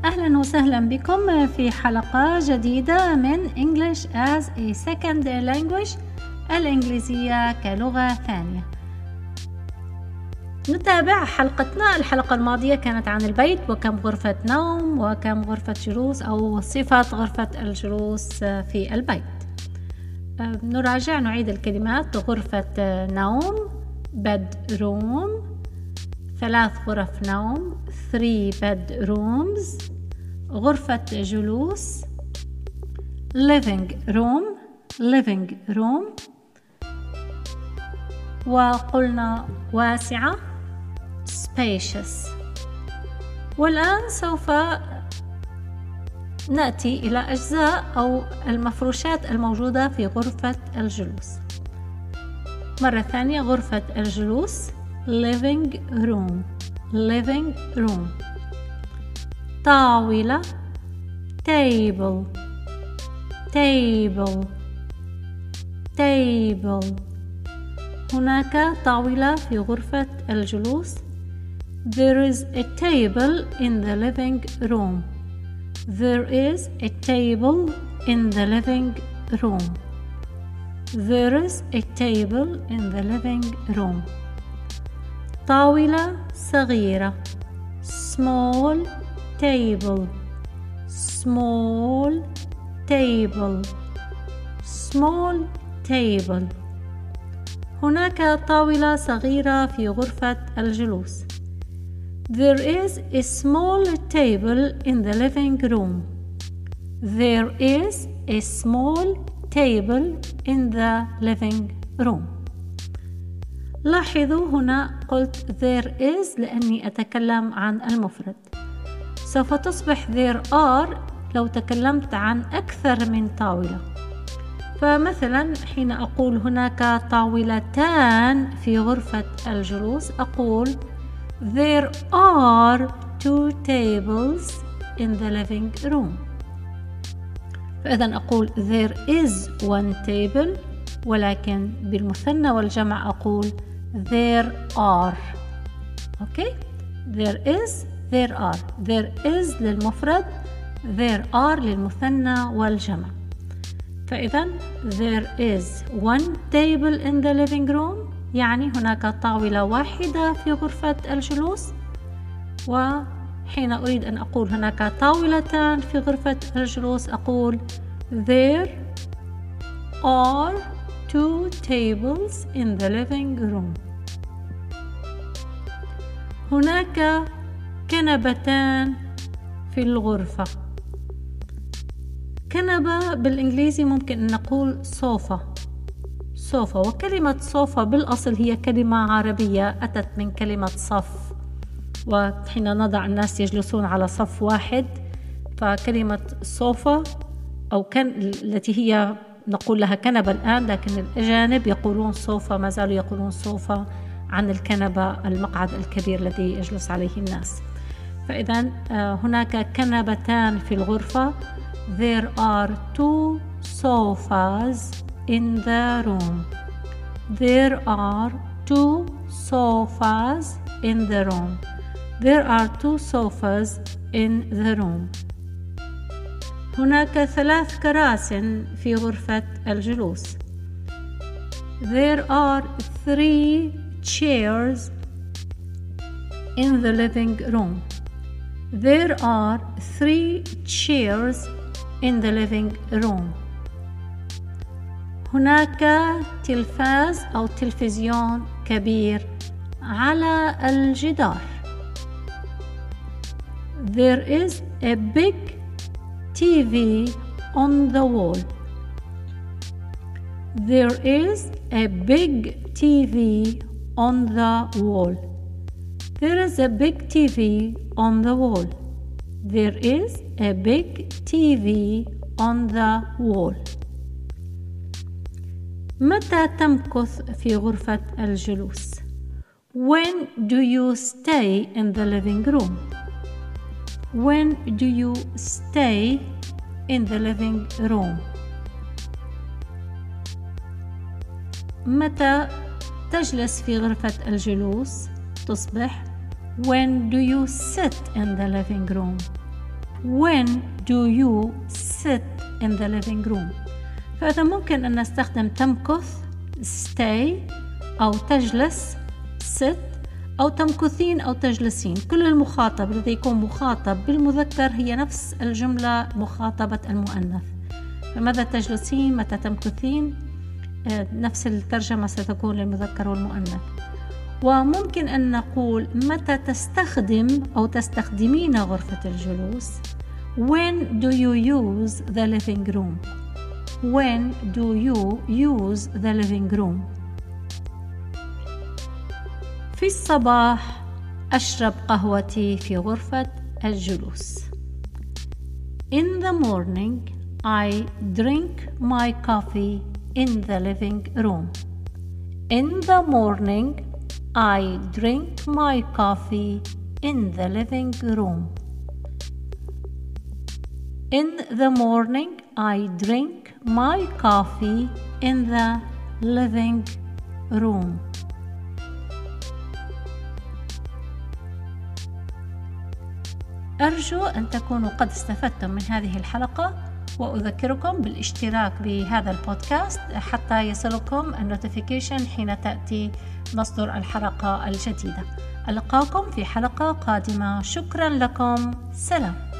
أهلا وسهلا بكم في حلقة جديدة من English as a Second Language، الإنجليزية كلغة ثانية. نتابع حلقتنا. الحلقة الماضية كانت عن البيت وكم غرفة نوم وكم غرفة جلوس أو صفة غرفة الجلوس في البيت. نراجع نعيد الكلمات: غرفة نوم bedroom، 3 غرف نوم 3 bedrooms، غرفة جلوس living room، وقلنا واسعة spacious. والآن سوف نأتي إلى أجزاء أو المفروشات الموجودة في غرفة الجلوس. مرة ثانية: غرفة الجلوس living room، طاولة table، هناك طاولة في غرفة الجلوس. There is a table in the living room. There is a table in the living room. There is a table in the living room. طاولة صغيرة small table. هناك طاولة صغيرة في غرفة الجلوس. There is a small table in the living room. There is a small table in the living room. لاحظوا هنا قلت there is لأني أتكلم عن المفرد. سوف تصبح there are لو تكلمت عن أكثر من طاولة. فمثلا حين أقول هناك طاولتان في غرفة الجلوس أقول there are 2 tables in the living room. فإذا أقول there is 1 table، ولكن بالمثنى والجمع أقول there are. there is للمفرد، there are للمثنى والجمع. فإذا there is 1 table in the living room يعني هناك طاولة واحدة في غرفة الجلوس. وحين أريد أن أقول هناك طاولتان في غرفة الجلوس أقول there are 2 tables in the living room. هناك كنبتان في الغرفة. كنبة بالإنجليزي ممكن أن نقول صوفة، وكلمة صوفة بالأصل هي كلمة عربية أتت من كلمة صف، وحين نضع الناس يجلسون على صف واحد فكلمة صوفة أو التي هي نقول لها كنبة الآن، لكن الأجانب يقولون صوفة، ما زالوا يقولون صوفة عن الكنبة المقعد الكبير الذي يجلس عليه الناس. فإذا هناك كنبتان في الغرفة. There are 2 sofas in the room. There are 2 sofas in the room. There are 2 sofas in the room. هناك 3 كراس في غرفة الجلوس. There are 3 chairs in the living room. There are 3 chairs in the living room. هناك تلفاز أو تلفزيون كبير على الجدار. There is a big TV on the wall. There is a big TV on the wall. There is a big TV on the wall. There is a big TV on the wall. متى تمكث في غرفة الجلوس؟ When do you stay in the living room? When do you stay in the living room? متى تجلس في غرفة الجلوس؟ تصبح When do you sit in the living room? when do you sit in the living room. فإذا ممكن أن نستخدم تمكث stay أو تجلس sit أو تمكثين أو تجلسين. كل المخاطب الذي يكون مخاطب بالمذكر هي نفس الجملة مخاطبة المؤنث. فماذا تجلسين؟ متى تمكثين؟ نفس الترجمة ستكون للمذكر والمؤنث. وممكن أن نقول متى تستخدم أو تستخدمين غرفة الجلوس. When do you use the living room? When do you use the living room? في الصباح أشرب قهوتي في غرفة الجلوس. In the morning I drink my coffee in the living room. In the morning I drink my coffee in the living room. In the morning I drink my coffee in the living room. أرجو أن تكونوا قد استفدتم من هذه الحلقة، وأذكركم بالاشتراك بهذا البودكاست حتى يصلكم النوتيفيكيشن حين تأتي مصدر الحلقة الجديدة. ألقاكم في حلقة قادمة. شكرا لكم. سلام.